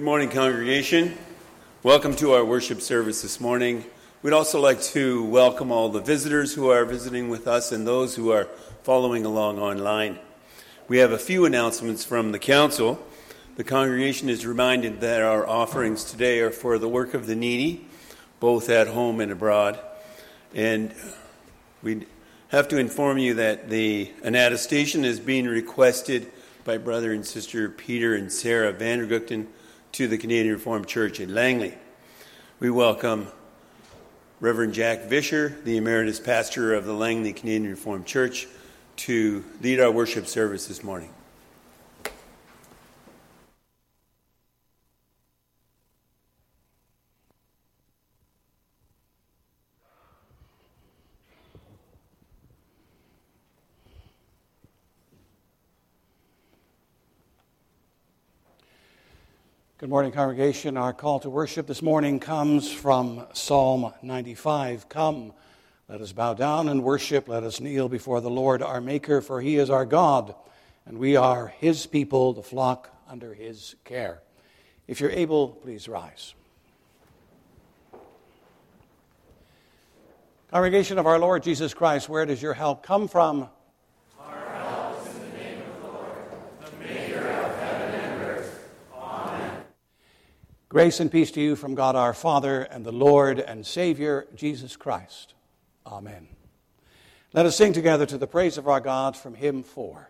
morning, congregation. Welcome to our worship service this morning. We'd also like to welcome all the visitors who are visiting with us and those who are following along online. We have a few announcements from the council. The congregation is reminded that our offerings today are for the work of the needy, both at home and abroad. And we have to inform you that an attestation is being requested by Brother and Sister Peter and Sarah Vandergugten to the Canadian Reformed Church in Langley. We welcome Reverend Jack Vischer, the Emeritus Pastor of the Langley Canadian Reformed Church, to lead our worship service this morning. Good morning, congregation. Our call to worship this morning comes from Psalm 95. Come, let us bow down and worship. Let us kneel before the Lord our Maker, for He is our God, and we are His people, the flock under His care. If you're able, please rise. Congregation of our Lord Jesus Christ, where does your help come from? Grace and peace to you from God our Father and the Lord and Savior, Jesus Christ. Amen. Let us sing together to the praise of our God from hymn 4.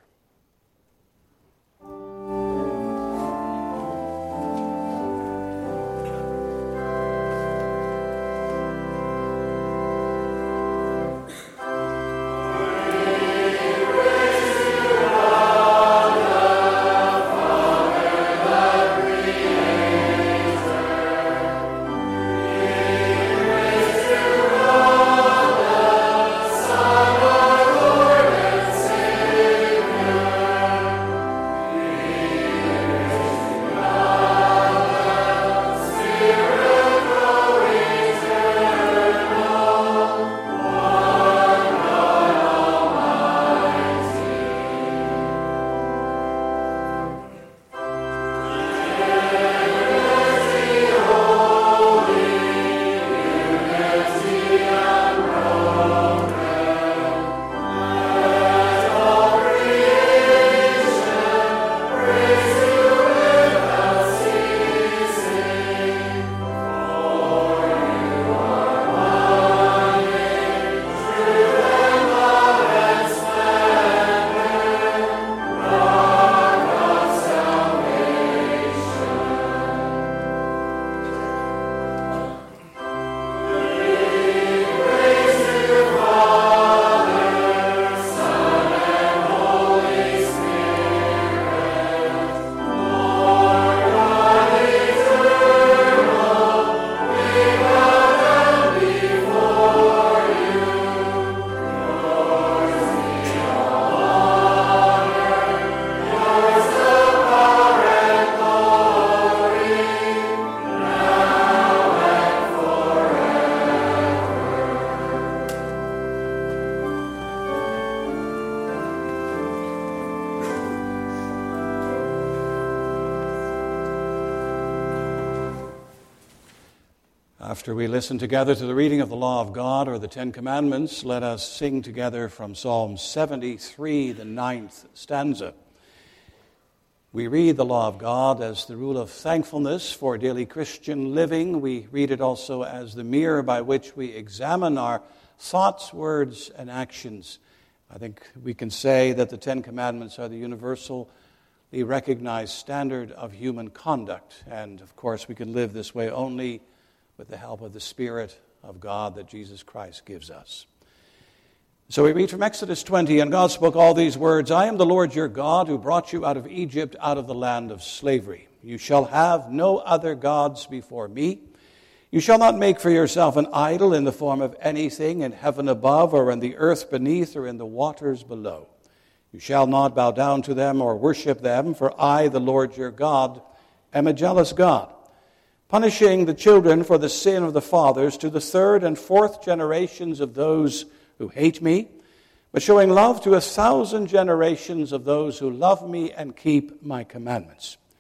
After we listen together to the reading of the law of God or the Ten Commandments, let us sing together from Psalm 73, the 9th stanza. We read the law of God as the rule of thankfulness for daily Christian living. We read it also as the mirror by which we examine our thoughts, words, and actions. I think we can say that the Ten Commandments are the universally recognized standard of human conduct. And, of course, we can live this way only with the help of the Spirit of God that Jesus Christ gives us. So we read from Exodus 20, and God spoke all these words, I am the Lord your God who brought you out of Egypt, out of the land of slavery. You shall have no other gods before me. You shall not make for yourself an idol in the form of anything in heaven above or in the earth beneath or in the waters below. You shall not bow down to them or worship them, for I, the Lord your God, am a jealous God, punishing the children for the sin of the fathers to the third and fourth generations of those who hate me, but showing love to 1,000 generations of those who love me and keep my commandments.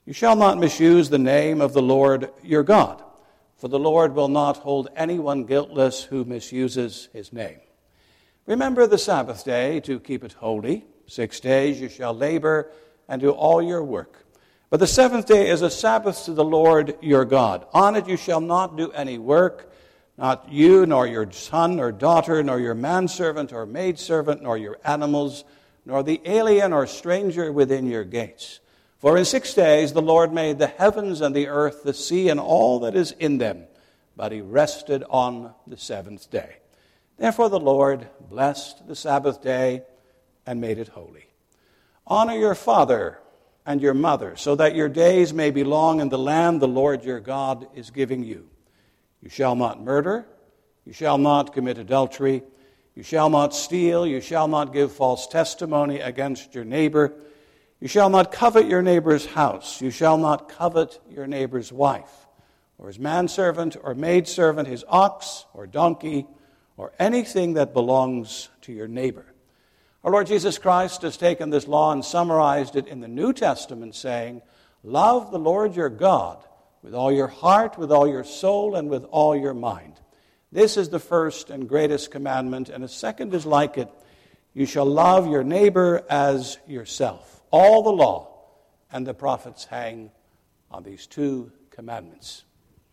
You shall not misuse the name of the Lord your God, for the Lord will not hold anyone guiltless who misuses his name. Remember the Sabbath day to keep it holy. 6 days you shall labor and do all your work. But the seventh day is a Sabbath to the Lord your God. On it you shall not do any work, not you, nor your son or daughter, nor your manservant or maidservant, nor your animals, nor the alien or stranger within your gates. For in 6 days the Lord made the heavens and the earth, the sea, and all that is in them, but he rested on the seventh day. Therefore the Lord blessed the Sabbath day and made it holy. Honor your father and your mother, so that your days may be long in the land the Lord your God is giving you. You shall not murder, you shall not commit adultery, you shall not steal, you shall not give false testimony against your neighbor, you shall not covet your neighbor's house, you shall not covet your neighbor's wife, or his manservant or maidservant, his ox or donkey, or anything that belongs to your neighbor. Our Lord Jesus Christ has taken this law and summarized it in the New Testament, saying, love the Lord your God with all your heart, with all your soul, and with all your mind. This is the first and greatest commandment, and a second is like it. You shall love your neighbor as yourself. All the law and the prophets hang on these two commandments.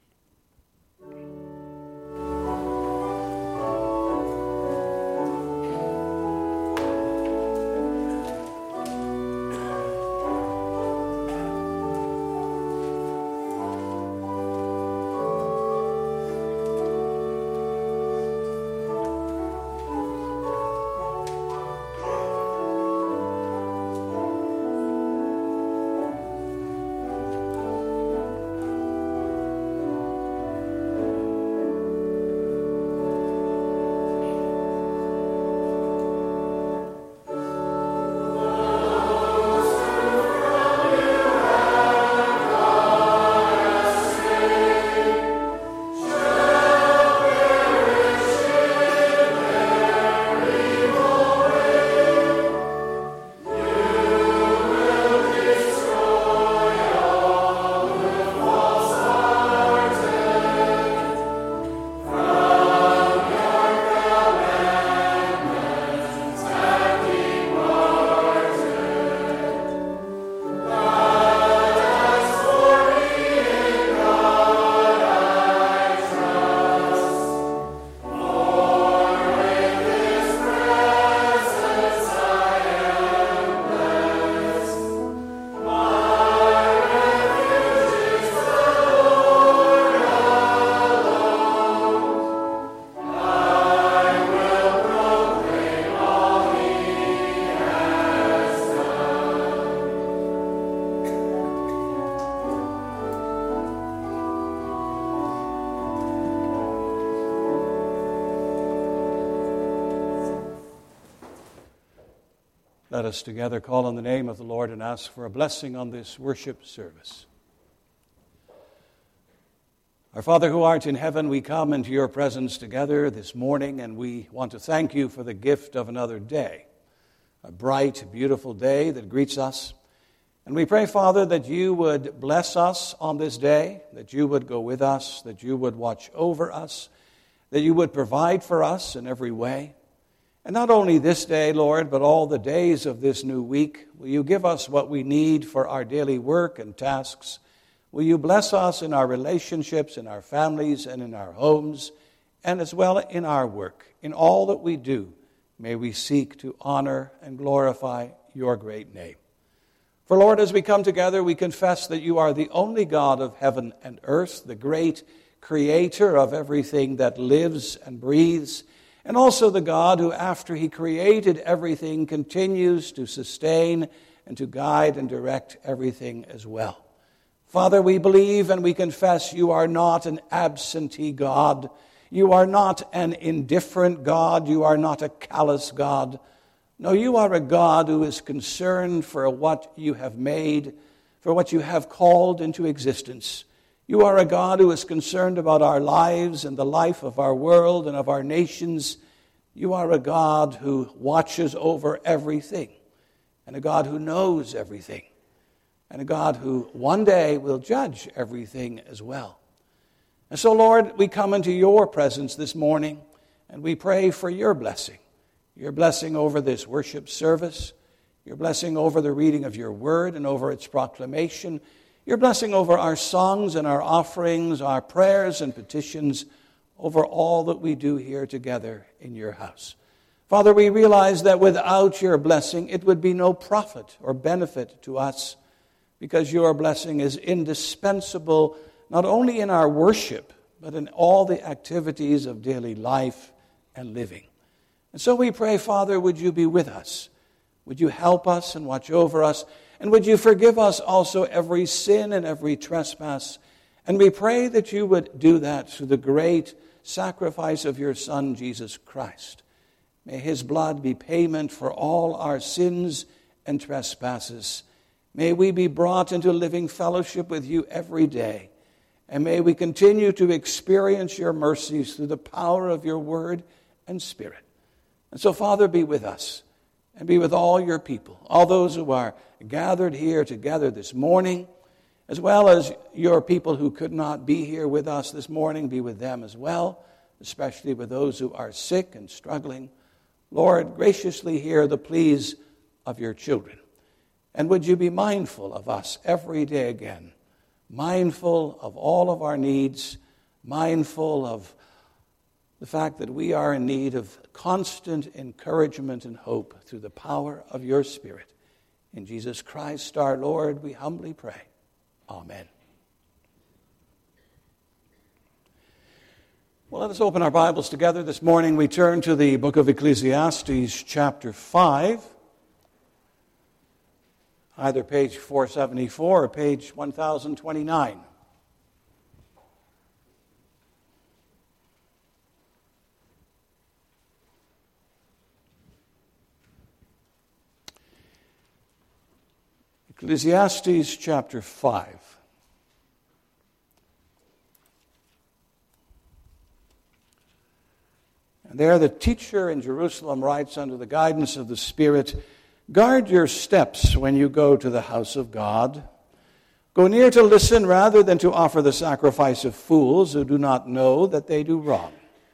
Let us together call on the name of the Lord and ask for a blessing on this worship service. Our Father who art in heaven, we come into your presence together this morning, and we want to thank you for the gift of another day, a bright, beautiful day that greets us. And we pray, Father, that you would bless us on this day, that you would go with us, that you would watch over us, that you would provide for us in every way. And not only this day, Lord, but all the days of this new week, will you give us what we need for our daily work and tasks? Will you bless us in our relationships, in our families, and in our homes, and as well in our work? In all that we do, may we seek to honor and glorify your great name. For, Lord, as we come together, we confess that you are the only God of heaven and earth, the great creator of everything that lives and breathes, and also the God who, after he created everything, continues to sustain and to guide and direct everything as well. Father, we believe and we confess you are not an absentee God. You are not an indifferent God. You are not a callous God. No, you are a God who is concerned for what you have made, for what you have called into existence. You are a God who is concerned about our lives and the life of our world and of our nations. You are a God who watches over everything and a God who knows everything. and a God who one day will judge everything as well. And so, Lord, we come into your presence this morning, and we pray for your blessing over this worship service, your blessing over the reading of your word and over its proclamation, your blessing over our songs and our offerings, our prayers and petitions, over all that we do here together in your house. Father, we realize that without your blessing, it would be no profit or benefit to us, because your blessing is indispensable not only in our worship, but in all the activities of daily life and living. And so we pray, Father, would you be with us? Would you help us and watch over us? And would you forgive us also every sin and every trespass? And we pray that you would do that through the great sacrifice of your Son, Jesus Christ. May his blood be payment for all our sins and trespasses. May we be brought into living fellowship with you every day. And may we continue to experience your mercies through the power of your word and spirit. And so, Father, be with us and be with all your people, all those who are gathered here together this morning, as well as your people who could not be here with us this morning. Be with them as well, especially with those who are sick and struggling. Lord, graciously hear the pleas of your children. And would you be mindful of us every day again, mindful of all of our needs, mindful of the fact that we are in need of constant encouragement and hope through the power of your Spirit. In Jesus Christ our Lord, we humbly pray. Amen. Well, let us open our Bibles together this morning. We turn to the book of Ecclesiastes, chapter 5. Either page 474 or page 1029. Ecclesiastes chapter 5. And there the teacher in Jerusalem writes under the guidance of the Spirit, "Guard your steps when you go to the house of God. Go near to listen rather than to offer the sacrifice of fools who do not know that they do wrong.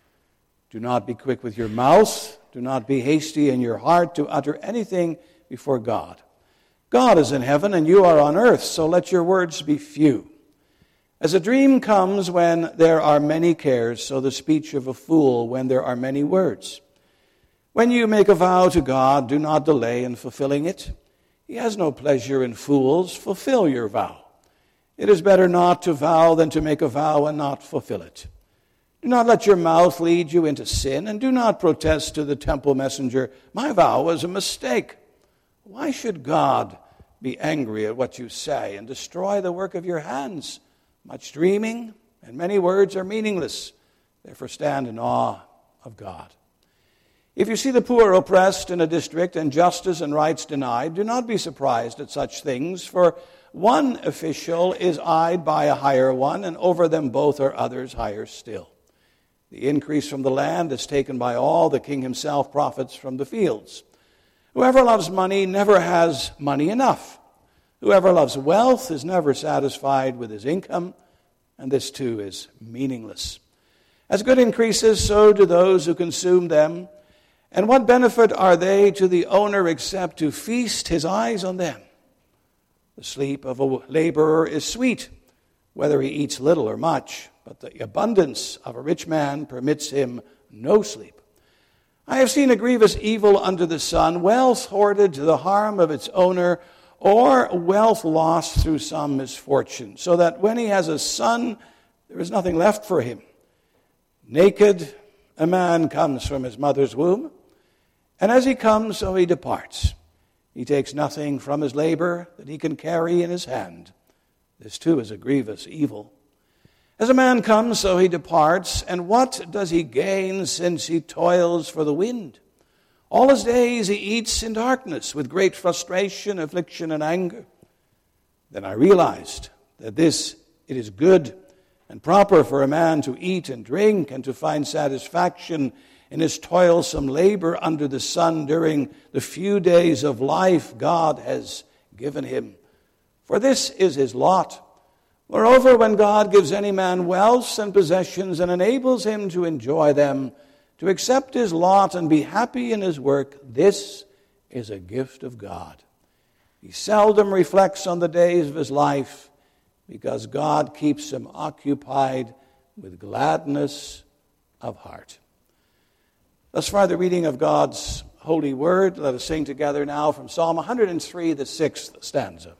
Do not be quick with your mouth. Do not be hasty in your heart to utter anything before God. God is in heaven and you are on earth, so let your words be few. As a dream comes when there are many cares, so the speech of a fool when there are many words. When you make a vow to God, do not delay in fulfilling it. He has no pleasure in fools. Fulfill your vow. It is better not to vow than to make a vow and not fulfill it. Do not let your mouth lead you into sin, and do not protest to the temple messenger, 'My vow was a mistake.' Why should God be angry at what you say and destroy the work of your hands? Much dreaming and many words are meaningless. Therefore stand in awe of God. If you see the poor oppressed in a district and justice and rights denied, do not be surprised at such things, for one official is eyed by a higher one, and over them both are others higher still. The increase from the land is taken by all. The king himself profits from the fields. Whoever loves money never has money enough. Whoever loves wealth is never satisfied with his income, and this too is meaningless. As good increases, so do those who consume them. And what benefit are they to the owner except to feast his eyes on them? The sleep of a laborer is sweet, whether he eats little or much, but the abundance of a rich man permits him no sleep. I have seen a grievous evil under the sun, wealth hoarded to the harm of its owner, or wealth lost through some misfortune, so that when he has a son, there is nothing left for him. Naked, a man comes from his mother's womb, and as he comes, so he departs. He takes nothing from his labor that he can carry in his hand. This too is a grievous evil. As a man comes, so he departs, and what does he gain since he toils for the wind? All his days he eats in darkness with great frustration, affliction, and anger. Then I realized that it is good and proper for a man to eat and drink and to find satisfaction in his toilsome labor under the sun during the few days of life God has given him. For this is his lot. Moreover, when God gives any man wealth and possessions and enables him to enjoy them, to accept his lot and be happy in his work, this is a gift of God. He seldom reflects on the days of his life because God keeps him occupied with gladness of heart. Thus far, the reading of God's holy word. Let us sing together now from Psalm 103, the 6th stanza.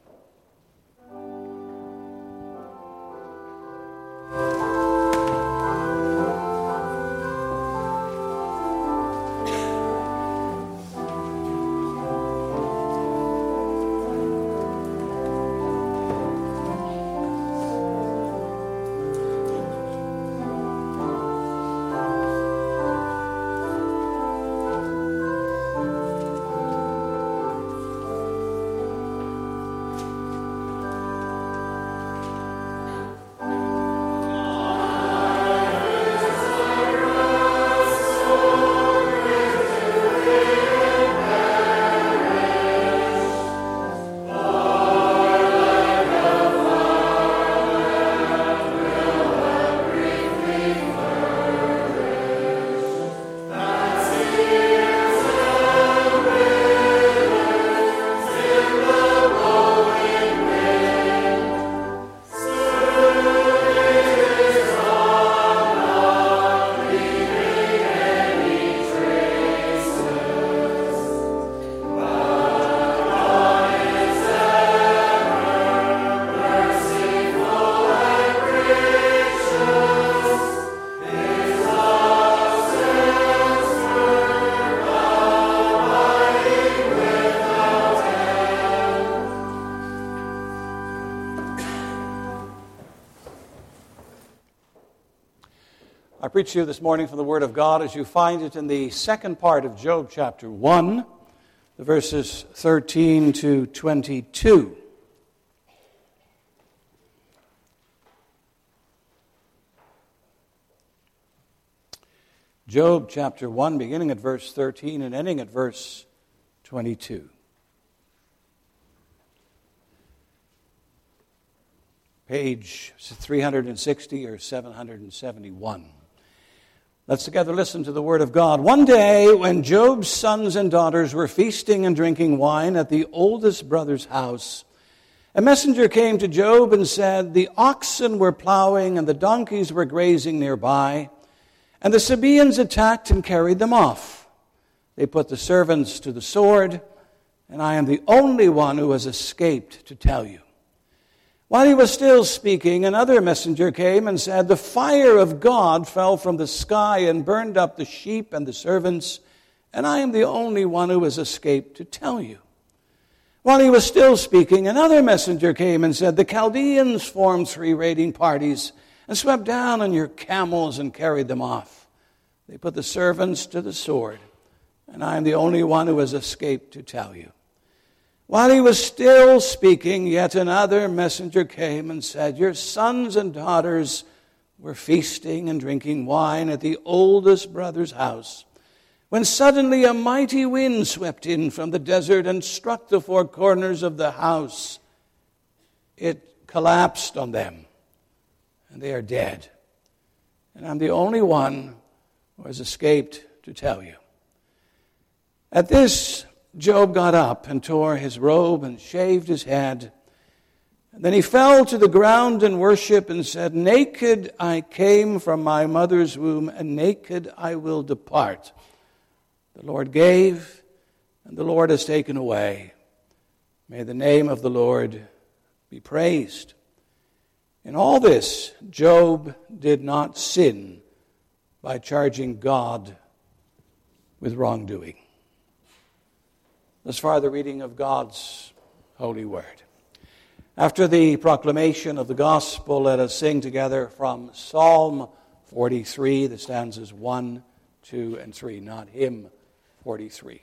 I preach to you this morning from the Word of God as you find it in the second part of Job chapter 1, the verses 13 to 22. Job chapter 1, beginning at verse 13 and ending at verse 22. Page 360 or 771. Let's together listen to the word of God. One day, when Job's sons and daughters were feasting and drinking wine at the oldest brother's house, a messenger came to Job and said, "The oxen were plowing and the donkeys were grazing nearby, and the Sabaeans attacked and carried them off. They put the servants to the sword, and I am the only one who has escaped to tell you." While he was still speaking, another messenger came and said, "The fire of God fell from the sky and burned up the sheep and the servants, and I am the only one who has escaped to tell you." While he was still speaking, another messenger came and said, "The Chaldeans formed 3 raiding parties and swept down on your camels and carried them off. They put the servants to the sword, and I am the only one who has escaped to tell you." While he was still speaking, yet another messenger came and said, "Your sons and daughters were feasting and drinking wine at the oldest brother's house, when suddenly a mighty wind swept in from the desert and struck the 4 corners of the house. It collapsed on them, and they are dead. And I'm the only one who has escaped to tell you." At this, Job got up and tore his robe and shaved his head. And then he fell to the ground in worship and said, "Naked I came from my mother's womb, and naked I will depart. The Lord gave, and the Lord has taken away. May the name of the Lord be praised." In all this, Job did not sin by charging God with wrongdoing. Thus far, the reading of God's holy word. After the proclamation of the gospel, let us sing together from Psalm 43, the stanzas 1, 2, and 3, not hymn 43.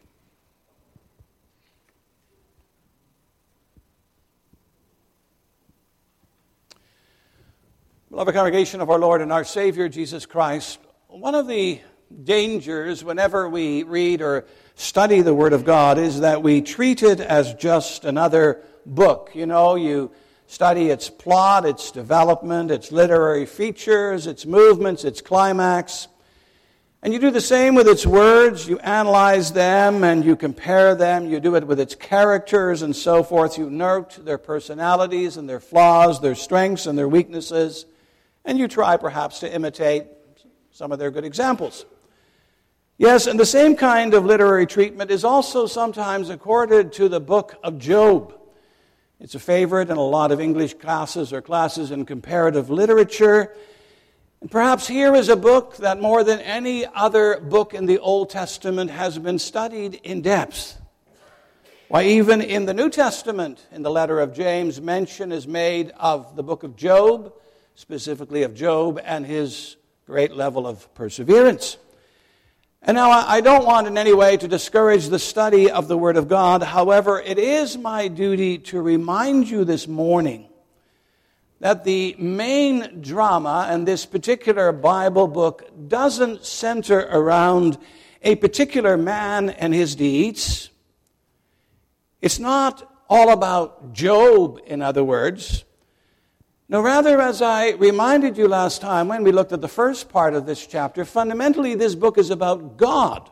Beloved congregation of our Lord and our Savior, Jesus Christ, one of the dangers whenever we read or study the Word of God is that we treat it as just another book. You know, you study its plot, its development, its literary features, its movements, its climax. And you do the same with its words. You analyze them and you compare them. You do it with its characters and so forth. You note their personalities and their flaws, their strengths and their weaknesses. And you try perhaps to imitate some of their good examples. Yes, and the same kind of literary treatment is also sometimes accorded to the book of Job. It's a favorite in a lot of English classes or classes in comparative literature. And perhaps here is a book that more than any other book in the Old Testament has been studied in depth. Why, even in the New Testament, in the letter of James, mention is made of the book of Job, specifically of Job and his great level of perseverance. And now I don't want in any way to discourage the study of the Word of God. However, it is my duty to remind you this morning that the main drama in this particular Bible book doesn't center around a particular man and his deeds. It's not all about Job, in other words. No, rather, as I reminded you last time when we looked at the first part of this chapter, fundamentally this book is about God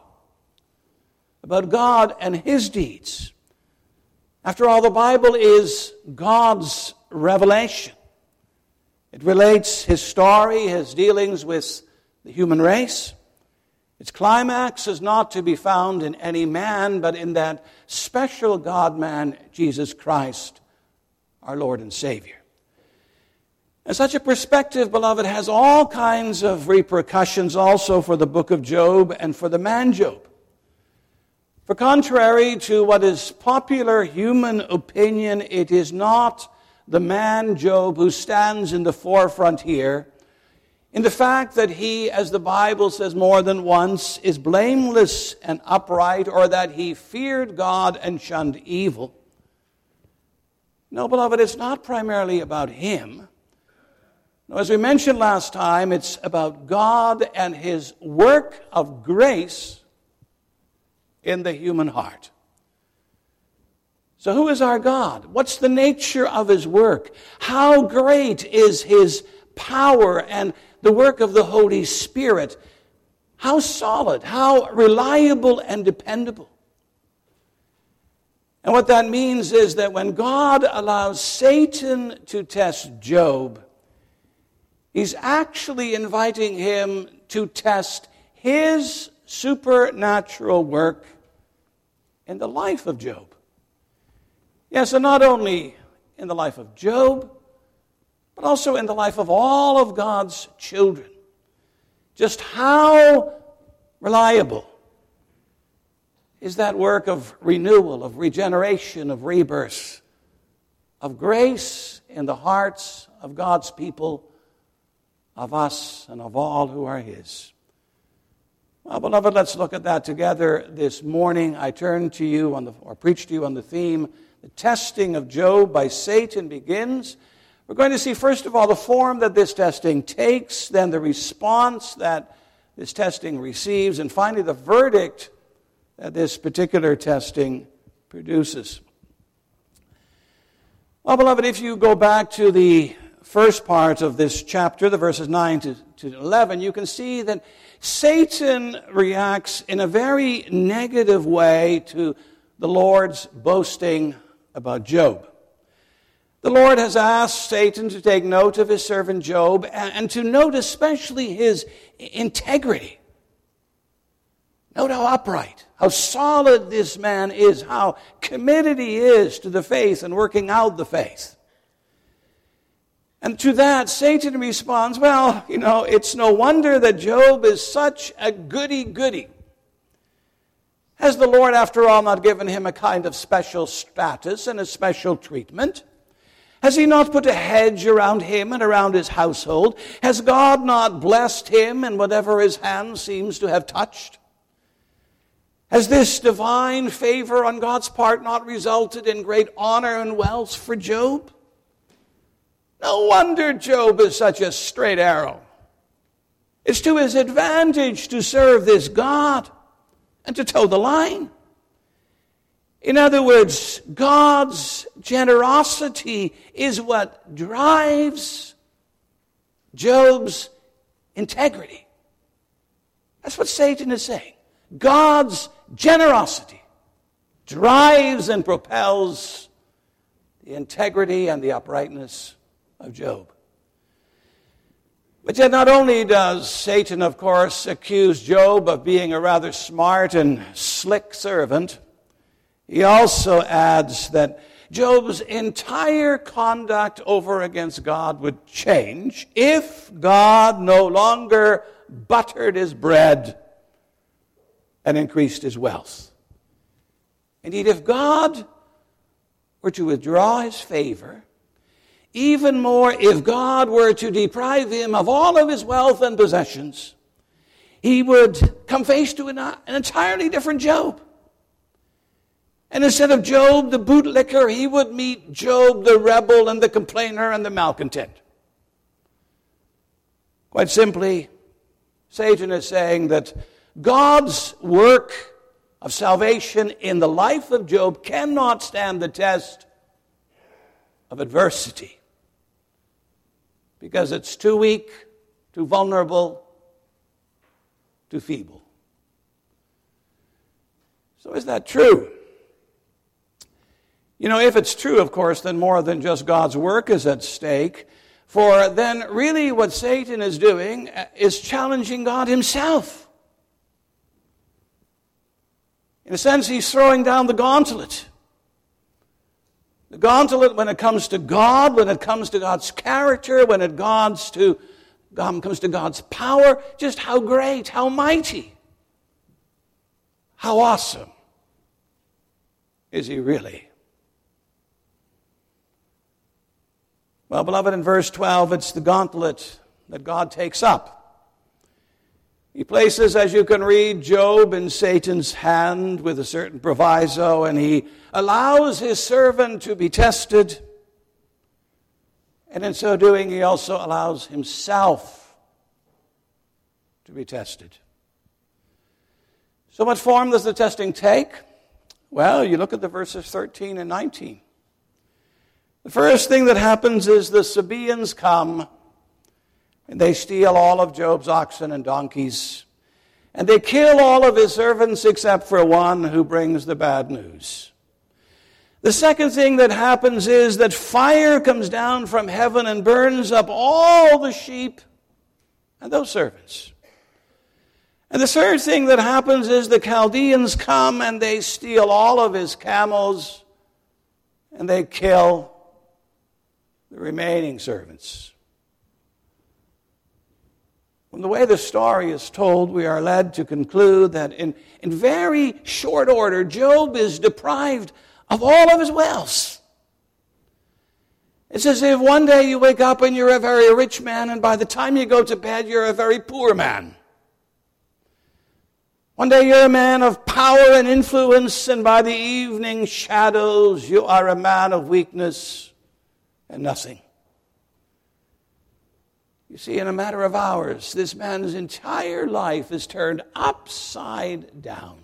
and His deeds. After all, the Bible is God's revelation. It relates His story, His dealings with the human race. Its climax is not to be found in any man, but in that special God-man, Jesus Christ, our Lord and Savior. And such a perspective, beloved, has all kinds of repercussions also for the book of Job and for the man Job. For contrary to what is popular human opinion, it is not the man Job who stands in the forefront here, in the fact that he, as the Bible says more than once, is blameless and upright, or that he feared God and shunned evil. No, beloved, it's not primarily about him. No, as we mentioned last time, it's about God and His work of grace in the human heart. So who is our God? What's the nature of His work? How great is His power and the work of the Holy Spirit? How solid, how reliable and dependable. And what that means is that when God allows Satan to test Job, He's actually inviting him to test His supernatural work in the life of Job. Yes, and not only in the life of Job, but also in the life of all of God's children. Just how reliable is that work of renewal, of regeneration, of rebirth, of grace in the hearts of God's people, of us and of all who are His. Well, beloved, let's look at that together this morning. I turn to you preach to you on the theme, the testing of Job by Satan begins. We're going to see, first of all, the form that this testing takes, then the response that this testing receives, and finally the verdict that this particular testing produces. Well, beloved, if you go back to the first part of this chapter, the verses 9 to 11, you can see that Satan reacts in a very negative way to the Lord's boasting about Job. The Lord has asked Satan to take note of His servant Job and to note especially his integrity. Note how upright, how solid this man is, how committed he is to the faith and working out the faith. And to that, Satan responds, well, it's no wonder that Job is such a goody-goody. Has the Lord, after all, not given him a kind of special status and a special treatment? Has He not put a hedge around him and around his household? Has God not blessed him in whatever his hand seems to have touched? Has this divine favor on God's part not resulted in great honor and wealth for Job? No wonder Job is such a straight arrow. It's to his advantage to serve this God and to toe the line. In other words, God's generosity is what drives Job's integrity. That's what Satan is saying. God's generosity drives and propels the integrity and the uprightness of Job. But yet not only does Satan, of course, accuse Job of being a rather smart and slick servant, he also adds that Job's entire conduct over against God would change if God no longer buttered his bread and increased his wealth. Indeed, if God were to withdraw his favor, even more if God were to deprive him of all of his wealth and possessions, he would come face to an entirely different Job. And instead of Job the bootlicker, he would meet Job the rebel and the complainer and the malcontent. Quite simply, Satan is saying that God's work of salvation in the life of Job cannot stand the test of adversity because it's too weak, too vulnerable, too feeble. So is that true? You know, if it's true, of course, then more than just God's work is at stake. For then really what Satan is doing is challenging God himself. In a sense, he's throwing down the gauntlet. The gauntlet when it comes to God, when it comes to God's character, when it comes to God's power, just how great, how mighty, how awesome is he really? Well, beloved, in verse 12, it's the gauntlet that God takes up. He places, as you can read, Job in Satan's hand with a certain proviso, and he allows his servant to be tested. And in so doing, he also allows himself to be tested. So what form does the testing take? Well, you look at the verses 13 and 19. The first thing that happens is the Sabaeans come, and they steal all of Job's oxen and donkeys, and they kill all of his servants except for one who brings the bad news. The second thing that happens is that fire comes down from heaven and burns up all the sheep and those servants. And the third thing that happens is the Chaldeans come and they steal all of his camels and they kill the remaining servants. From the way the story is told, we are led to conclude that in very short order, Job is deprived of all of his wealth. It's as if one day you wake up and you're a very rich man, and by the time you go to bed, you're a very poor man. One day you're a man of power and influence, and by the evening shadows, you are a man of weakness and nothing. You see, in a matter of hours, this man's entire life is turned upside down.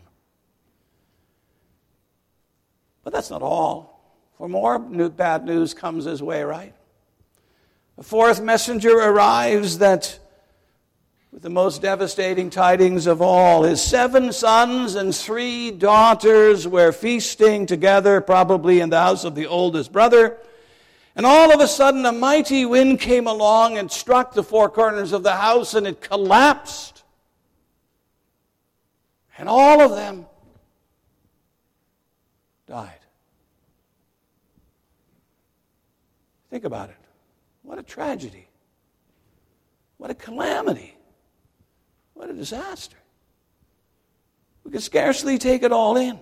But that's not all. For more bad news comes his way, right? A fourth messenger arrives that, with the most devastating tidings of all, his 7 sons and 3 daughters were feasting together, probably in the house of the oldest brother. And all of a sudden, a mighty wind came along and struck the 4 corners of the house, and it collapsed. And all of them died. Think about it. What a tragedy. What a calamity. What a disaster. We can scarcely take it all in.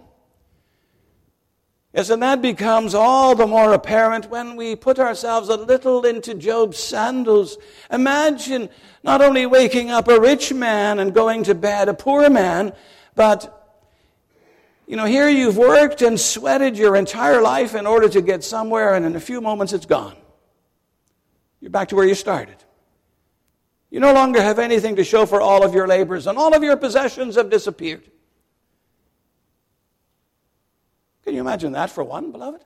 Yes, and that becomes all the more apparent when we put ourselves a little into Job's sandals. Imagine not only waking up a rich man and going to bed a poor man, but, here you've worked and sweated your entire life in order to get somewhere, and in a few moments it's gone. You're back to where you started. You no longer have anything to show for all of your labors, and all of your possessions have disappeared. Can you imagine that for one, beloved?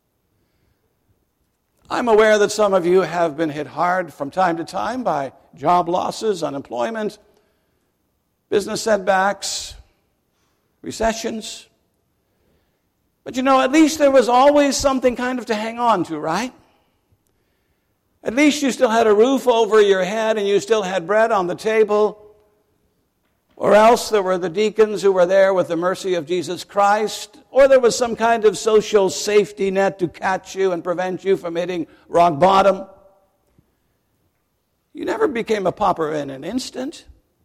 I'm aware that some of you have been hit hard from time to time by job losses, unemployment, business setbacks, recessions. But at least there was always something kind of to hang on to, right? At least you still had a roof over your head and you still had bread on the table. Or else there were the deacons who were there with the mercy of Jesus Christ. Or there was some kind of social safety net to catch you and prevent you from hitting rock bottom. You never became a pauper in an instant.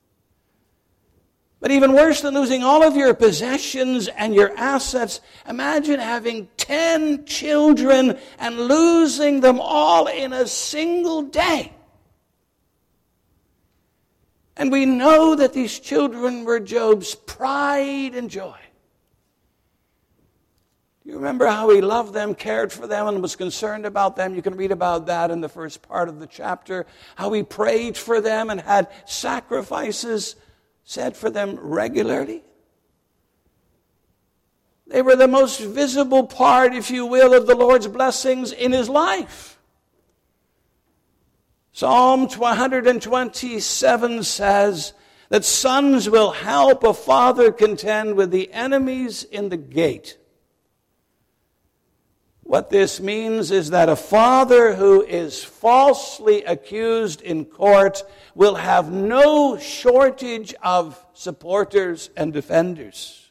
But even worse than losing all of your possessions and your assets, imagine having 10 children and losing them all in a single day. And we know that these children were Job's pride and joy. Do you remember how he loved them, cared for them, and was concerned about them? You can read about that in the first part of the chapter. How he prayed for them and had sacrifices said for them regularly. They were the most visible part, if you will, of the Lord's blessings in his life. Psalm 127 says that sons will help a father contend with the enemies in the gate. What this means is that a father who is falsely accused in court will have no shortage of supporters and defenders.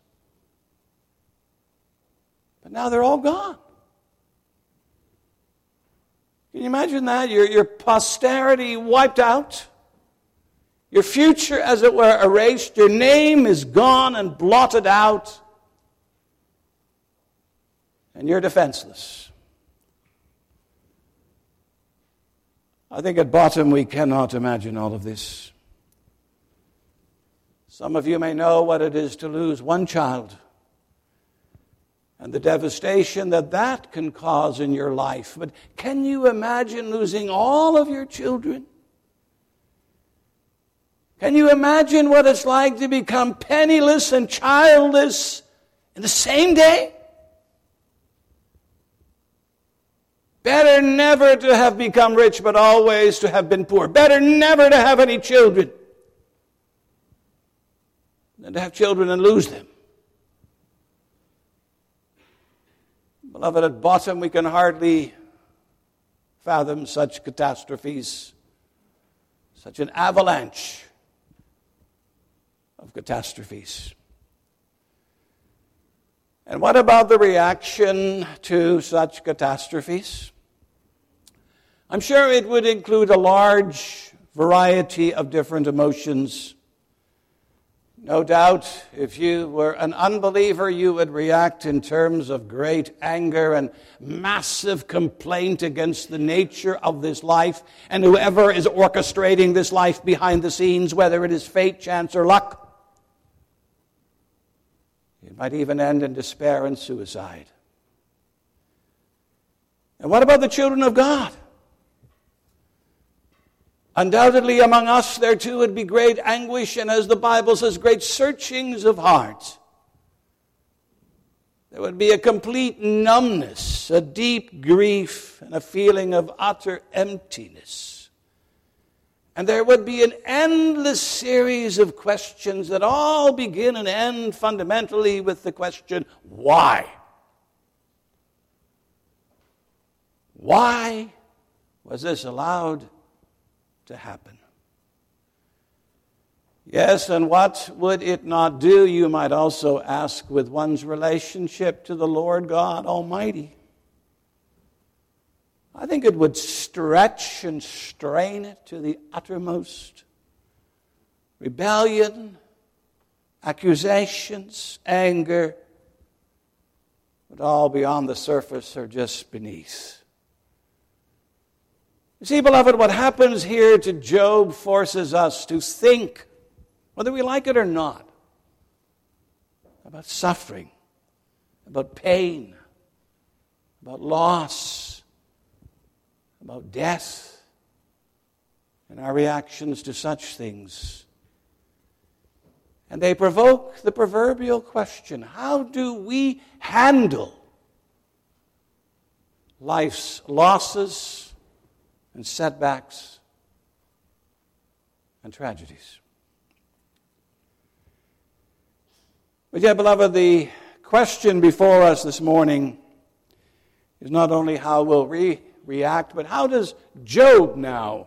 But now they're all gone. Can you imagine that? Your posterity wiped out. Your future, as it were, erased. Your name is gone and blotted out. And you're defenseless. I think at bottom we cannot imagine all of this. Some of you may know what it is to lose one child and the devastation that can cause in your life. But can you imagine losing all of your children? Can you imagine what it's like to become penniless and childless in the same day? Better never to have become rich, but always to have been poor. Better never to have any children than to have children and lose them. Beloved, at bottom we can hardly fathom such catastrophes, such an avalanche of catastrophes. And what about the reaction to such catastrophes? I'm sure it would include a large variety of different emotions. No doubt, if you were an unbeliever, you would react in terms of great anger and massive complaint against the nature of this life and whoever is orchestrating this life behind the scenes, whether it is fate, chance, or luck. It might even end in despair and suicide. And what about the children of God? Undoubtedly among us there too would be great anguish and, as the Bible says, great searchings of heart. There would be a complete numbness, a deep grief, and a feeling of utter emptiness. And there would be an endless series of questions that all begin and end fundamentally with the question, why? Why was this allowed to happen? Yes, and what would it not do, you might also ask, with one's relationship to the Lord God Almighty? I think it would stretch and strain it to the uttermost. Rebellion, accusations, anger would all be on the surface or just beneath. You see, beloved, what happens here to Job forces us to think, whether we like it or not, about suffering, about pain, about loss, about death, and our reactions to such things. And they provoke the proverbial question, how do we handle life's losses and setbacks and tragedies. But yet, beloved, the question before us this morning is not only how we'll react, but how does Job now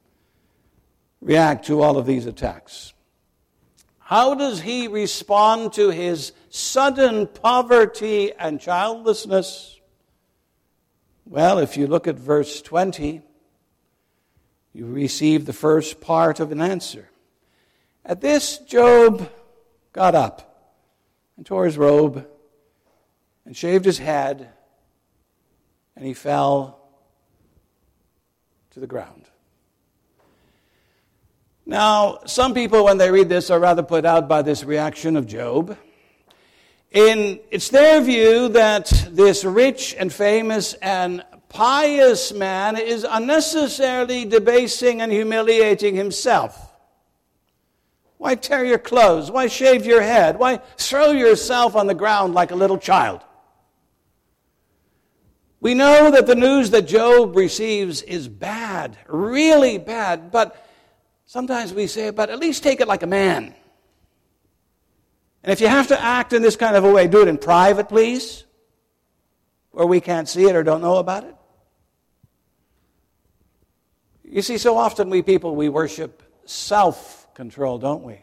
react to all of these attacks? How does he respond to his sudden poverty and childlessness? Well, if you look at verse 20, you receive the first part of an answer. At this, Job got up and tore his robe and shaved his head, and he fell to the ground. Now, some people, when they read this, are rather put out by this reaction of Job. It's their view that this rich and famous and pious man is unnecessarily debasing and humiliating himself. Why tear your clothes? Why shave your head? Why throw yourself on the ground like a little child? We know that the news that Job receives is bad, really bad, but sometimes we say, but at least take it like a man. And if you have to act in this kind of a way, do it in private, please, where we can't see it or don't know about it. You see, so often we people, we worship self-control, don't we?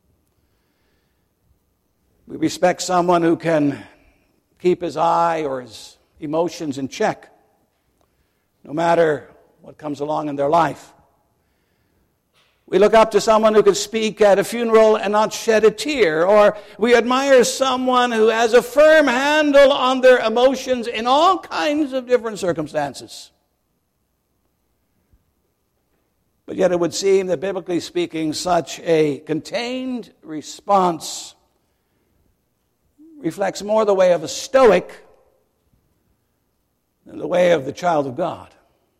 We respect someone who can keep his eye or his emotions in check, no matter what comes along in their life. We look up to someone who can speak at a funeral and not shed a tear, or we admire someone who has a firm handle on their emotions in all kinds of different circumstances. But yet it would seem that, biblically speaking, such a contained response reflects more the way of a stoic than the way of the child of God.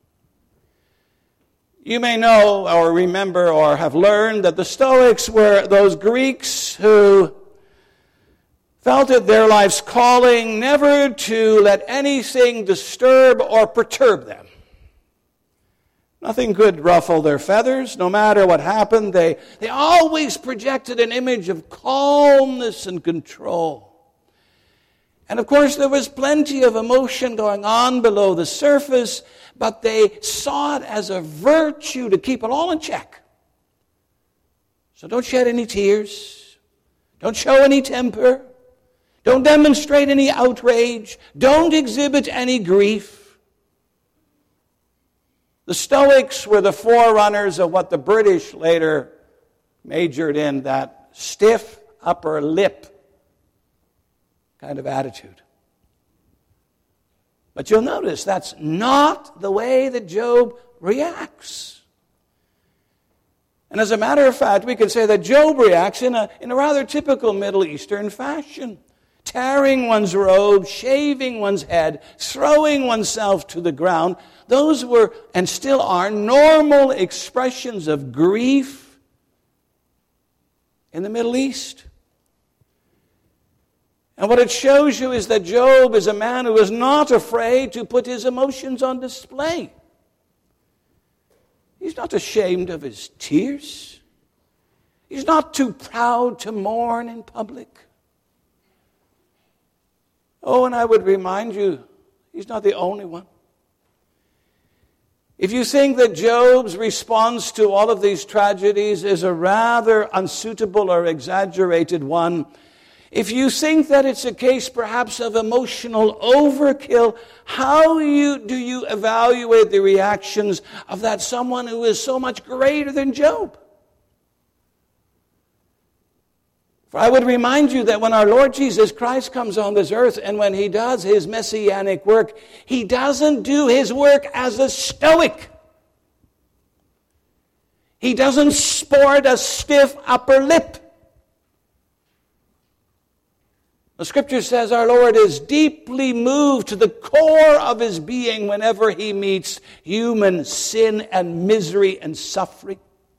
You may know or remember or have learned that the Stoics were those Greeks who felt it their life's calling never to let anything disturb or perturb them. Nothing could ruffle their feathers. No matter what happened, they always projected an image of calmness and control. And of course, there was plenty of emotion going on below the surface, but they saw it as a virtue to keep it all in check. So don't shed any tears. Don't show any temper. Don't demonstrate any outrage. Don't exhibit any grief. The Stoics were the forerunners of what the British later majored in, that stiff upper lip kind of attitude. But you'll notice that's not the way that Job reacts. And as a matter of fact, we can say that Job reacts in a rather typical Middle Eastern fashion. Tearing one's robe, shaving one's head, throwing oneself to the ground. Those were, and still are, normal expressions of grief in the Middle East. And what it shows you is that Job is a man who is not afraid to put his emotions on display. He's not ashamed of his tears. He's not too proud to mourn in public. Oh, and I would remind you, he's not the only one. If you think that Job's response to all of these tragedies is a rather unsuitable or exaggerated one, if you think that it's a case perhaps of emotional overkill, how do you evaluate the reactions of that someone who is so much greater than Job? For I would remind you that when our Lord Jesus Christ comes on this earth and when he does his messianic work, he doesn't do his work as a stoic. He doesn't sport a stiff upper lip. The Scripture says our Lord is deeply moved to the core of his being whenever he meets human sin and misery and suffering.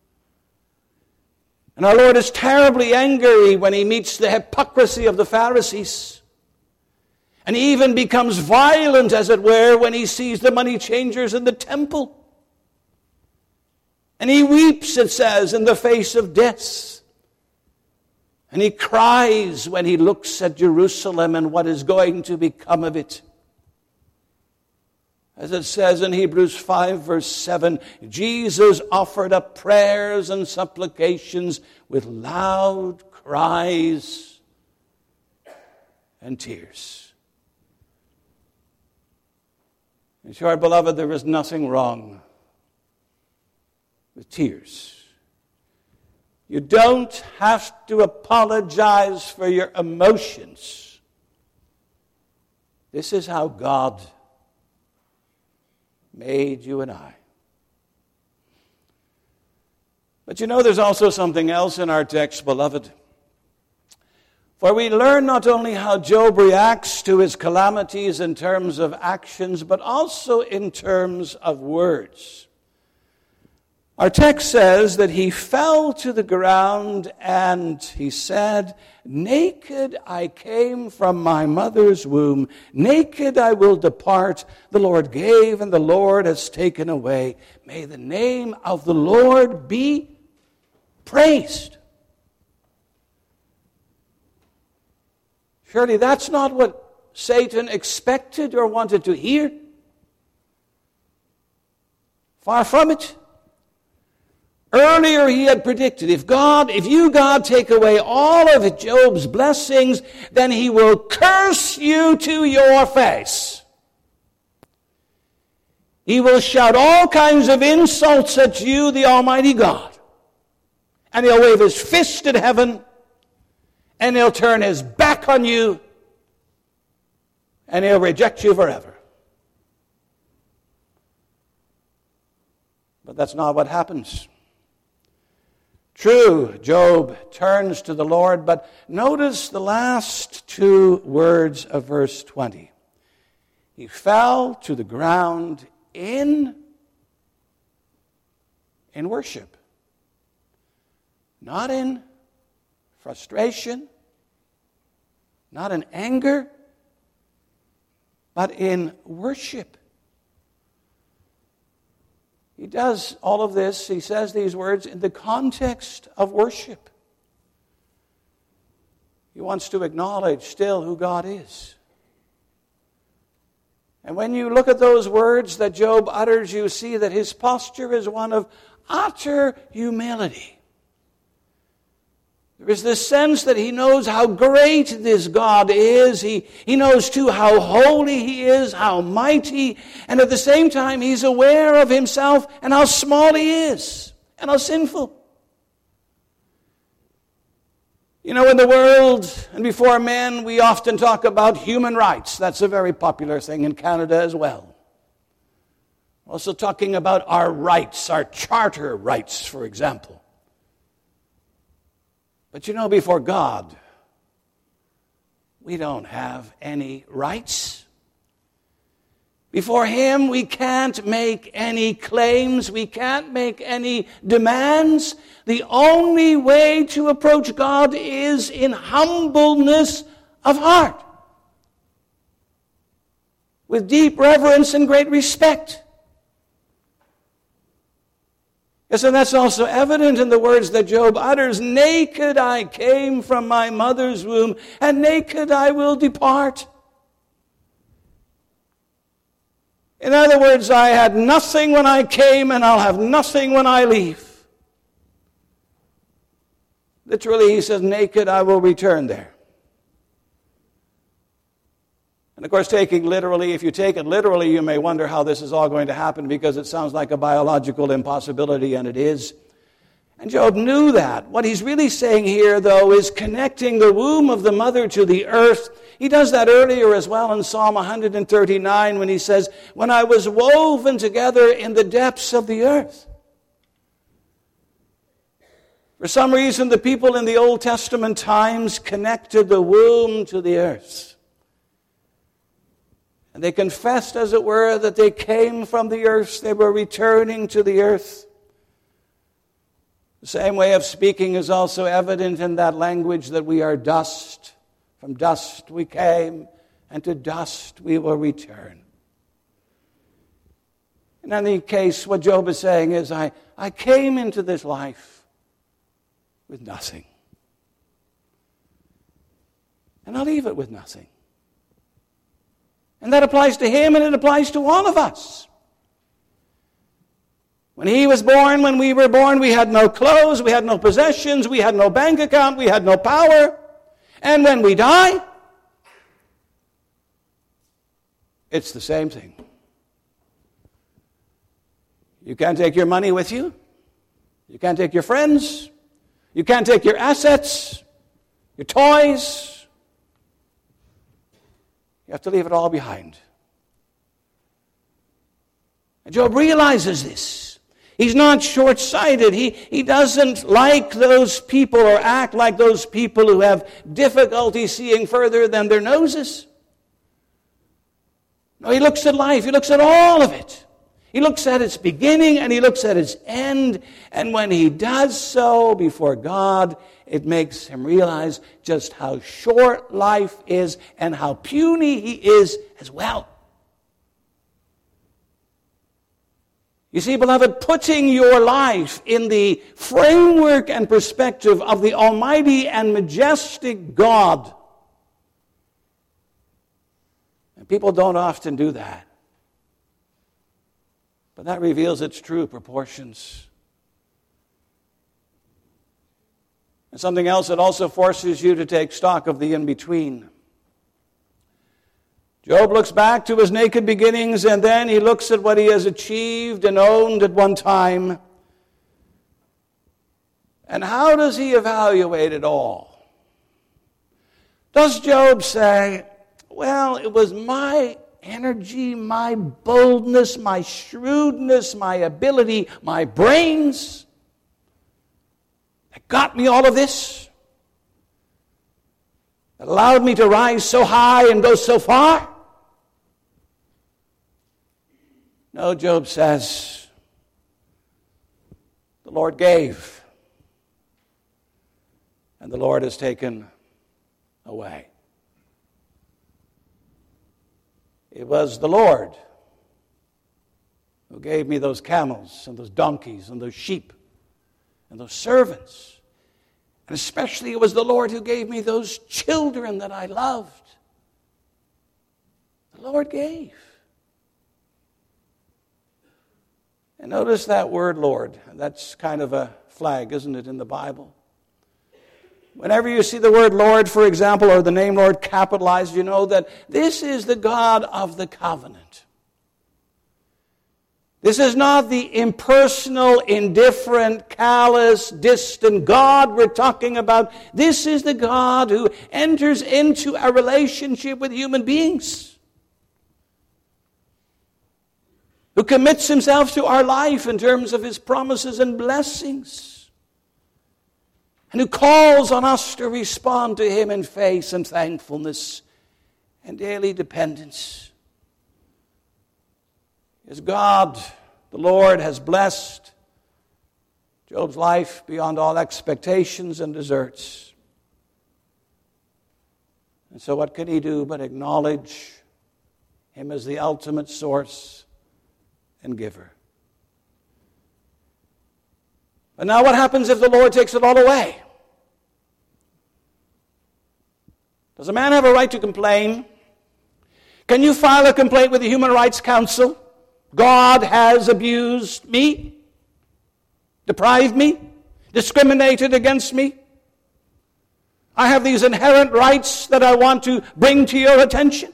And our Lord is terribly angry when he meets the hypocrisy of the Pharisees. And he even becomes violent, as it were, when he sees the money changers in the temple. And he weeps, it says, in the face of death. And he cries when he looks at Jerusalem and what is going to become of it. As it says in Hebrews 5, verse 7, Jesus offered up prayers and supplications with loud cries and tears. And sure, beloved, there is nothing wrong with tears. You don't have to apologize for your emotions. This is how God made you and I. But you know, there's also something else in our text, beloved. For we learn not only how Job reacts to his calamities in terms of actions, but also in terms of words. Our text says that he fell to the ground and he said, "Naked I came from my mother's womb, naked I will depart. The Lord gave and the Lord has taken away. May the name of the Lord be praised." Surely that's not what Satan expected or wanted to hear. Far from it. Earlier he had predicted, if you, God, take away all of Job's blessings, then he will curse you to your face. He will shout all kinds of insults at you, the Almighty God. And he'll wave his fist at heaven, and he'll turn his back on you, and he'll reject you forever. But that's not what happens. True, Job turns to the Lord, but notice the last two words of verse 20. He fell to the ground in worship. Not in frustration, not in anger, but in worship. He does all of this, he says these words in the context of worship. He wants to acknowledge still who God is. And when you look at those words that Job utters, you see that his posture is one of utter humility. There is this sense that he knows how great this God is. He knows too how holy he is, how mighty. And at the same time, he's aware of himself and how small he is and how sinful. You know, in the world and before men, we often talk about human rights. That's a very popular thing in Canada as well. Also talking about our rights, our charter rights, for example. But you know, before God, we don't have any rights. Before Him, we can't make any claims. We can't make any demands. The only way to approach God is in humbleness of heart, with deep reverence and great respect. Yes, and that's also evident in the words that Job utters. Naked I came from my mother's womb, and naked I will depart. In other words, I had nothing when I came, and I'll have nothing when I leave. Literally, he says, naked I will return there. And of course, taking literally, if you take it literally, you may wonder how this is all going to happen because it sounds like a biological impossibility, and it is. And Job knew that. What he's really saying here, though, is connecting the womb of the mother to the earth. He does that earlier as well in Psalm 139 when he says, when I was woven together in the depths of the earth. For some reason, the people in the Old Testament times connected the womb to the earth. And they confessed, as it were, that they came from the earth. They were returning to the earth. The same way of speaking is also evident in that language that we are dust. From dust we came, and to dust we will return. In any case, what Job is saying is, I came into this life with nothing. And I'll leave it with nothing. And that applies to him, and it applies to all of us. When he was born, when we were born, we had no clothes, we had no possessions, we had no bank account, we had no power. And when we die, it's the same thing. You can't take your money with you. You can't take your friends. You can't take your assets, your toys. You have to leave it all behind. And Job realizes this. He's not short-sighted. He doesn't like those people or act like those people who have difficulty seeing further than their noses. No, he looks at life. He looks at all of it. He looks at its beginning and he looks at its end. And when he does so before God, it makes him realize just how short life is and how puny he is as well. You see, beloved, putting your life in the framework and perspective of the almighty and majestic God. And people don't often do that. But that reveals its true proportions. And something else that also forces you to take stock of the in-between. Job looks back to his naked beginnings, and then he looks at what he has achieved and owned at one time. And how does he evaluate it all? Does Job say, well, it was my energy, my boldness, my shrewdness, my ability, my brains that got me all of this, that allowed me to rise so high and go so far? No, Job says, the Lord gave, and the Lord has taken away. It was the Lord who gave me those camels and those donkeys and those sheep and those servants. And especially it was the Lord who gave me those children that I loved. The Lord gave. And notice that word Lord. That's kind of a flag, isn't it, in the Bible? Whenever you see the word Lord, for example, or the name Lord capitalized, you know that this is the God of the covenant. This is not the impersonal, indifferent, callous, distant God we're talking about. This is the God who enters into a relationship with human beings, who commits himself to our life in terms of his promises and blessings, and who calls on us to respond to him in faith and thankfulness and daily dependence. As God, the Lord, has blessed Job's life beyond all expectations and deserts. And so what can he do but acknowledge him as the ultimate source and giver? But now what happens if the Lord takes it all away? Does a man have a right to complain? Can you file a complaint with the Human Rights Council? God has abused me, deprived me, discriminated against me. I have these inherent rights that I want to bring to your attention.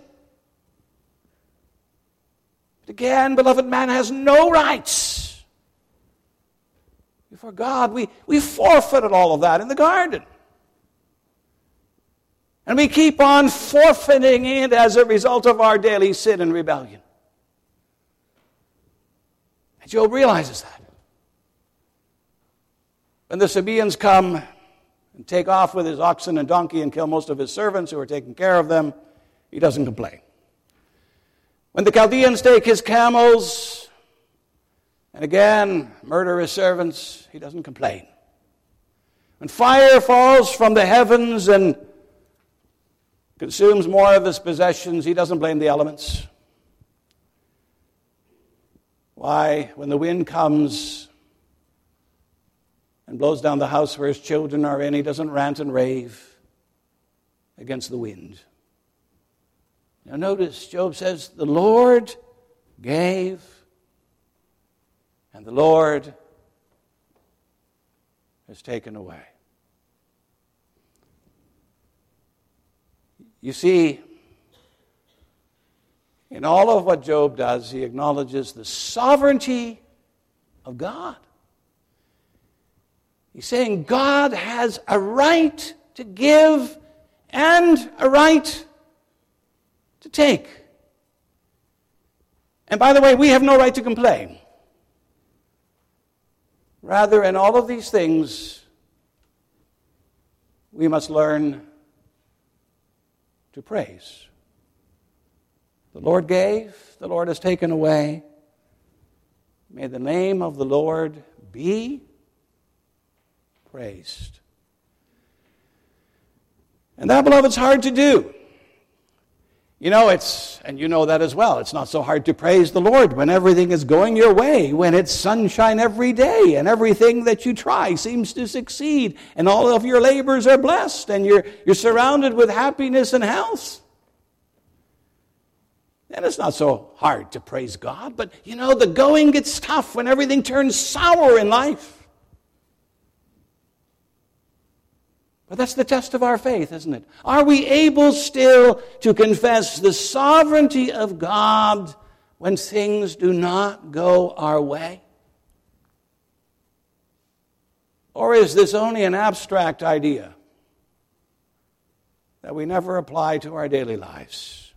But again, beloved, man has no rights. Before God, we forfeited all of that in the garden. And we keep on forfeiting it as a result of our daily sin and rebellion. And Job realizes that. When the Sabaeans come and take off with his oxen and donkey and kill most of his servants who are taking care of them, he doesn't complain. When the Chaldeans take his camels and again murder his servants, he doesn't complain. When fire falls from the heavens and consumes more of his possessions. He doesn't blame the elements. Why, when the wind comes and blows down the house where his children are in, he doesn't rant and rave against the wind. Now notice, Job says, the Lord gave, and the Lord has taken away. You see, in all of what Job does, he acknowledges the sovereignty of God. He's saying God has a right to give and a right to take. And by the way, we have no right to complain. Rather, in all of these things, we must learn to praise. The Lord gave, the Lord has taken away. May the name of the Lord be praised. And that, beloved, is hard to do. You know, and you know that as well, it's not so hard to praise the Lord when everything is going your way, when it's sunshine every day, and everything that you try seems to succeed, and all of your labors are blessed, and you're surrounded with happiness and health. And it's not so hard to praise God, but you know, the going gets tough when everything turns sour in life. But that's the test of our faith, isn't it? Are we able still to confess the sovereignty of God when things do not go our way? Or is this only an abstract idea that we never apply to our daily lives?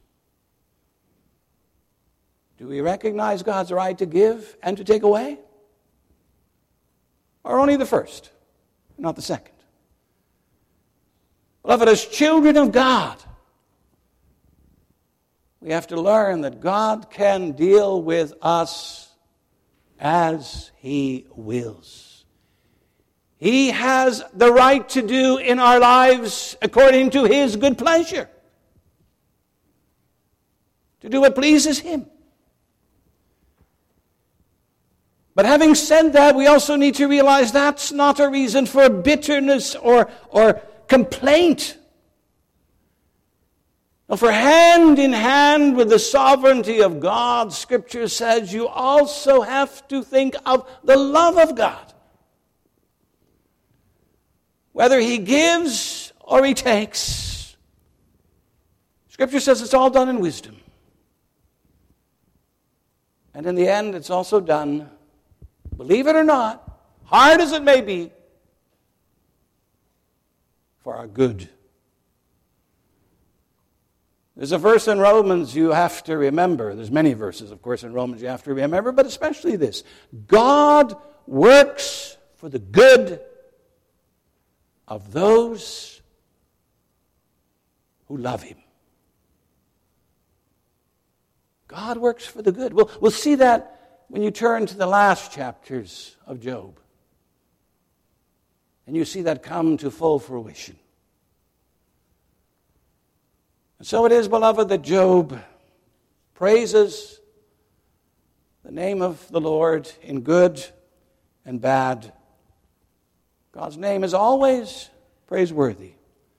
Do we recognize God's right to give and to take away? Or only the first, not the second? Beloved, as children of God, we have to learn that God can deal with us as He wills. He has the right to do in our lives according to His good pleasure, to do what pleases Him. But having said that, we also need to realize that's not a reason for bitterness or complaint. Now, for hand in hand with the sovereignty of God, Scripture says you also have to think of the love of God. Whether He gives or He takes, Scripture says it's all done in wisdom. And in the end, it's also done, believe it or not, hard as it may be, for our good. There's a verse in Romans you have to remember. There's many verses, of course, in Romans you have to remember, but especially this. God works for the good of those who love Him. God works for the good. We'll see that when you turn to the last chapters of Job. And you see that come to full fruition. And so it is, beloved, that Job praises the name of the Lord in good and bad. God's name is always praiseworthy.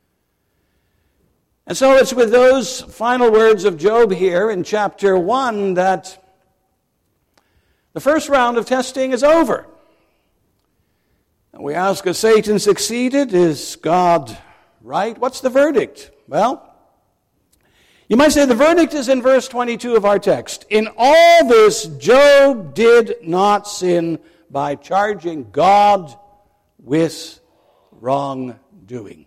And so it's with those final words of Job here in chapter 1 that the first round of testing is over. And we ask, has Satan succeeded? Is God right? What's the verdict? Well, you might say the verdict is in verse 22 of our text. In all this, Job did not sin by charging God with wrongdoing.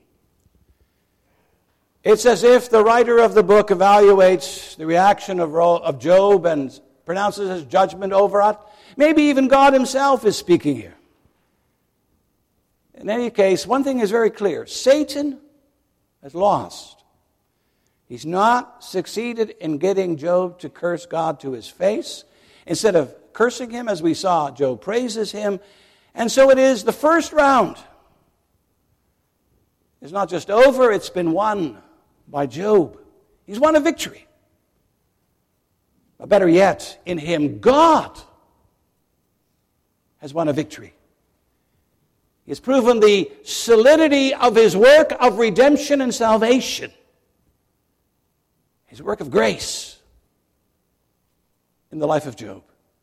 It's as if the writer of the book evaluates the reaction of Job and pronounces his judgment over it. Maybe even God Himself is speaking here. In any case, one thing is very clear. Satan has lost. He's not succeeded in getting Job to curse God to his face. Instead of cursing him, as we saw, Job praises him. And so it is, the first round is not just over, it's been won by Job. He's won a victory. Or better yet, in him, God has won a victory. He has proven the solidity of his work of redemption and salvation. His work of grace in the life of Job.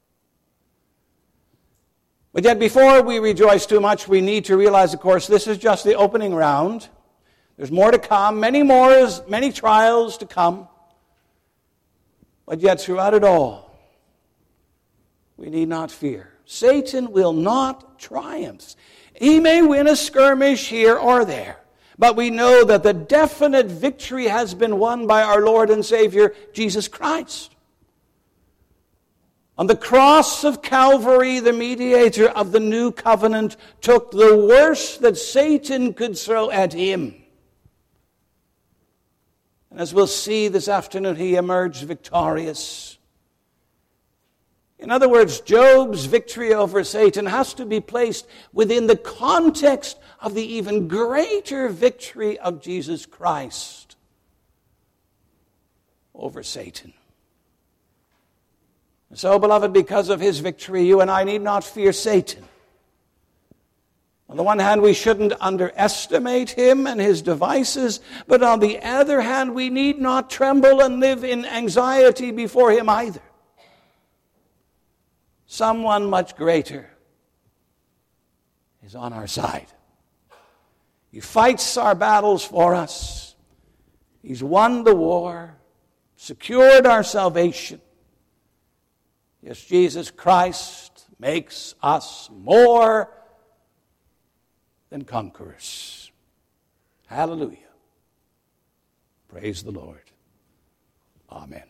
But yet before we rejoice too much, we need to realize, of course, this is just the opening round. There's more to come, many trials to come. But yet throughout it all, we need not fear. Satan will not triumph. He may win a skirmish here or there, but we know that the definite victory has been won by our Lord and Savior, Jesus Christ. On the cross of Calvary, the mediator of the new covenant took the worst that Satan could throw at him. And as we'll see this afternoon, he emerged victorious. In other words, Job's victory over Satan has to be placed within the context of the even greater victory of Jesus Christ over Satan. And so, beloved, because of his victory, you and I need not fear Satan. On the one hand, we shouldn't underestimate him and his devices, but on the other hand, we need not tremble and live in anxiety before him either. Someone much greater is on our side. He fights our battles for us. He's won the war, secured our salvation. Yes, Jesus Christ makes us more than conquerors. Hallelujah. Praise the Lord. Amen.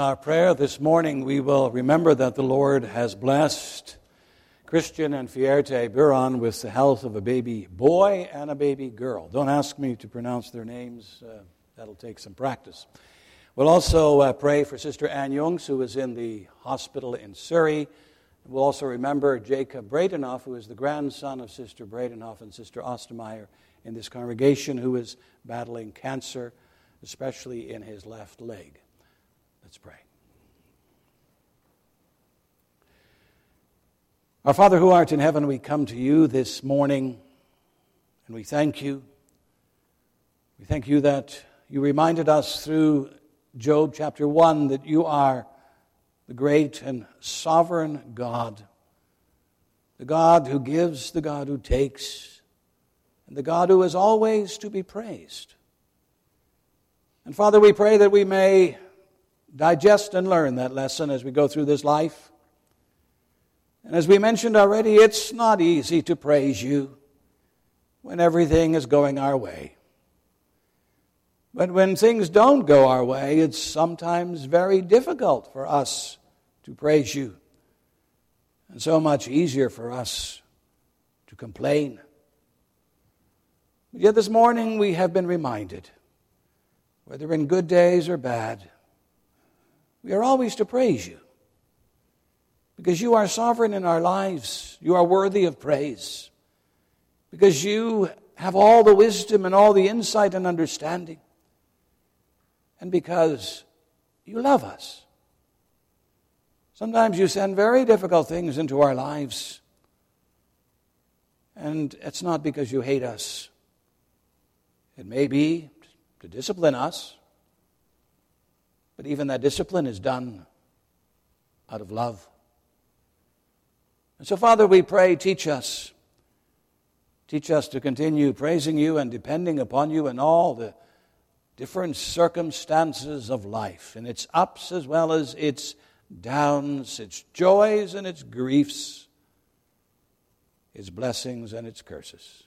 our prayer this morning, we will remember that the Lord has blessed Christian and Fierte Buron with the health of a baby boy and a baby girl. Don't ask me to pronounce their names. That'll take some practice. We'll also pray for Sister Ann Youngs, who is in the hospital in Surrey. We'll also remember Jacob Breitenhoff, who is the grandson of Sister Breitenhoff and Sister Ostermeyer in this congregation, who is battling cancer, especially in his left leg. Let's pray. Our Father who art in heaven, we come to you this morning, and we thank you. We thank you that you reminded us through Job chapter 1 that you are the great and sovereign God, the God who gives, the God who takes, and the God who is always to be praised. And Father, we pray that we may digest and learn that lesson as we go through this life. And as we mentioned already, it's not easy to praise you when everything is going our way. But when things don't go our way, it's sometimes very difficult for us to praise you, and so much easier for us to complain. But yet this morning we have been reminded, whether in good days or bad, we are always to praise you, because you are sovereign in our lives. You are worthy of praise, because you have all the wisdom and all the insight and understanding, and because you love us. Sometimes you send very difficult things into our lives, and it's not because you hate us. It may be to discipline us, but even that discipline is done out of love. And so, Father, we pray, teach us. Teach us to continue praising you and depending upon you in all the different circumstances of life, in its ups as well as its downs, its joys and its griefs, its blessings and its curses.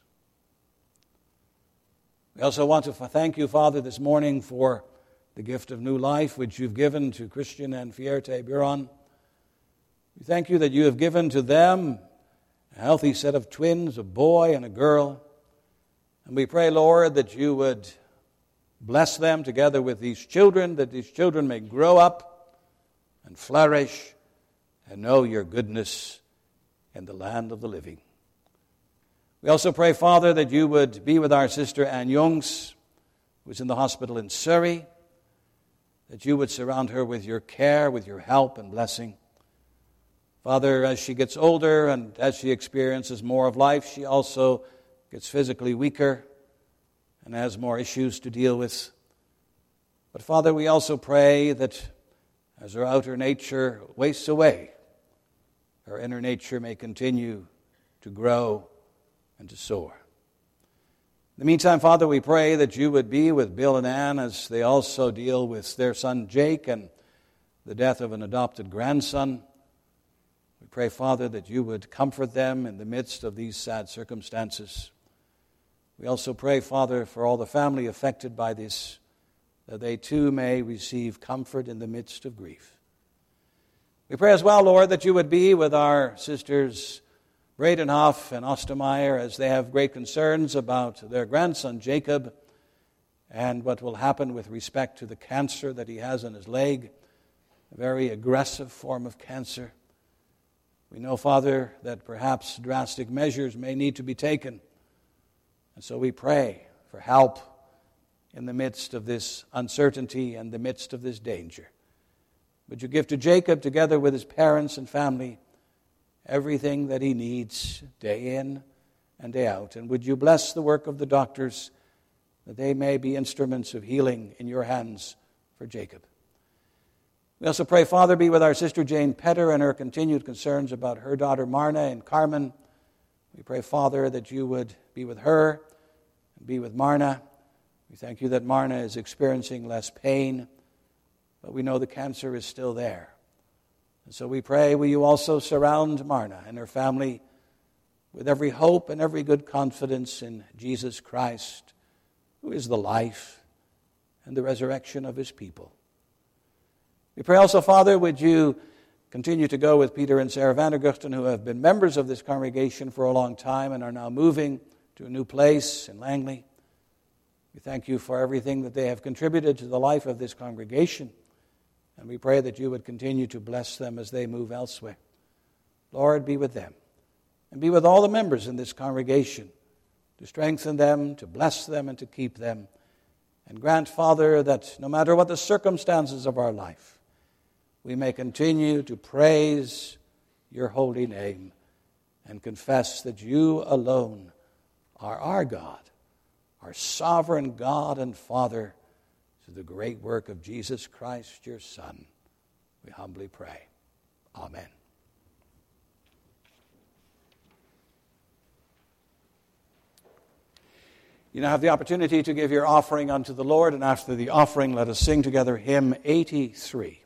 We also want to thank you, Father, this morning for the gift of new life which you've given to Christian and Fierte Buron. We thank you that you have given to them a healthy set of twins, a boy and a girl. And we pray, Lord, that you would bless them together with these children, that these children may grow up and flourish and know your goodness in the land of the living. We also pray, Father, that you would be with our sister Ann Youngs, who is in the hospital in Surrey, that you would surround her with your care, with your help and blessing. Father, as she gets older and as she experiences more of life, she also gets physically weaker and has more issues to deal with. But Father, we also pray that as her outer nature wastes away, her inner nature may continue to grow and to soar. In the meantime, Father, we pray that you would be with Bill and Ann as they also deal with their son Jake and the death of an adopted grandson. We pray, Father, that you would comfort them in the midst of these sad circumstances. We also pray, Father, for all the family affected by this, that they too may receive comfort in the midst of grief. We pray as well, Lord, that you would be with our sisters Breitenhoff and Ostermeyer as they have great concerns about their grandson Jacob and what will happen with respect to the cancer that he has in his leg, a very aggressive form of cancer. We know, Father, that perhaps drastic measures may need to be taken. And so we pray for help in the midst of this uncertainty and the midst of this danger. Would you give to Jacob, together with his parents and family, everything that he needs day in and day out? And would you bless the work of the doctors that they may be instruments of healing in your hands for Jacob? We also pray, Father, be with our sister Jane Petter and her continued concerns about her daughter Marna and Carmen. We pray, Father, that you would be with her and be with Marna. We thank you that Marna is experiencing less pain, but we know the cancer is still there. And so we pray, will you also surround Marna and her family with every hope and every good confidence in Jesus Christ, who is the life and the resurrection of his people. We pray also, Father, would you continue to go with Peter and Sarah Vanderguchten, who have been members of this congregation for a long time and are now moving to a new place in Langley. We thank you for everything that they have contributed to the life of this congregation, and we pray that you would continue to bless them as they move elsewhere. Lord, be with them, and be with all the members in this congregation, to strengthen them, to bless them, and to keep them. And grant, Father, that no matter what the circumstances of our life, we may continue to praise your holy name and confess that you alone are our God, our sovereign God and Father, through the great work of Jesus Christ, your Son. We humbly pray. Amen. You now have the opportunity to give your offering unto the Lord, and after the offering, let us sing together hymn 83.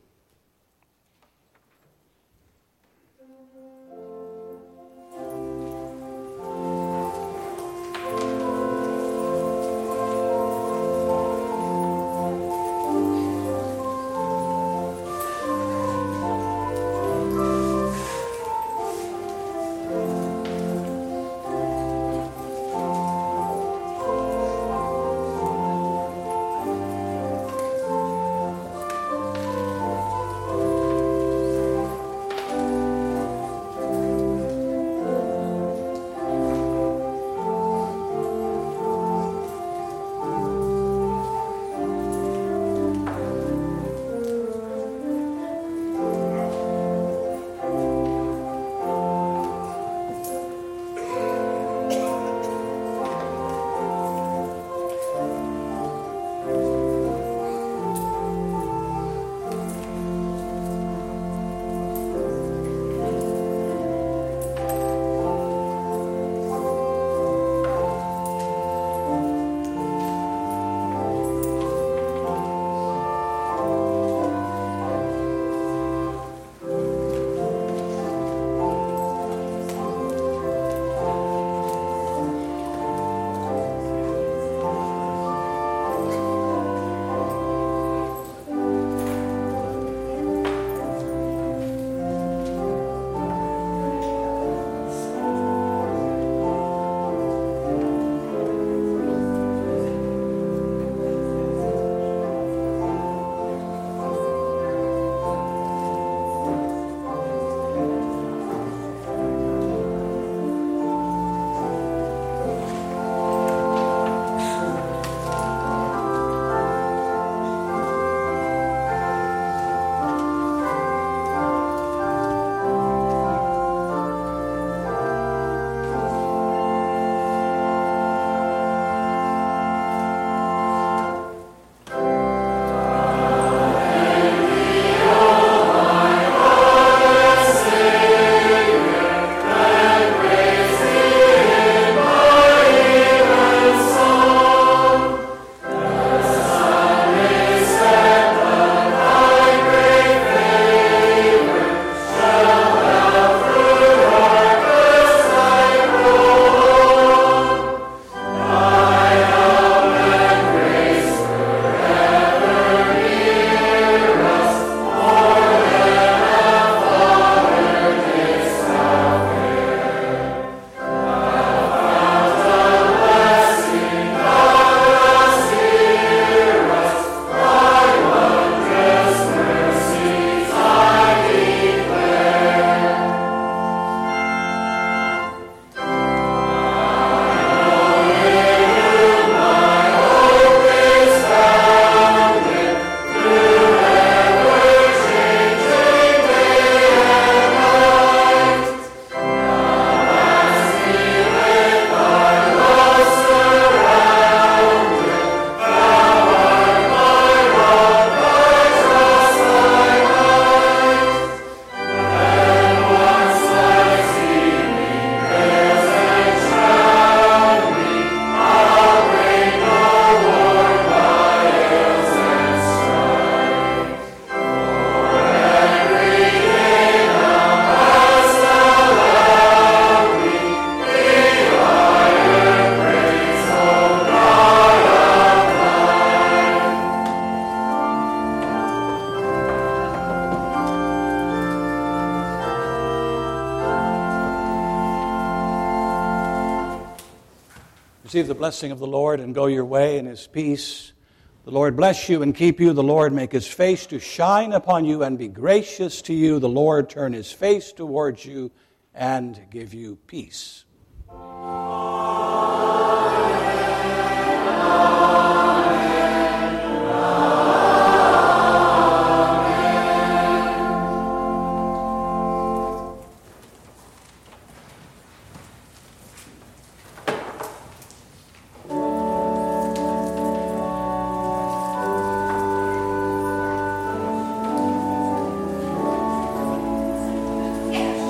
Receive the blessing of the Lord and go your way in his peace. The Lord bless you and keep you. The Lord make his face to shine upon you and be gracious to you. The Lord turn his face towards you and give you peace.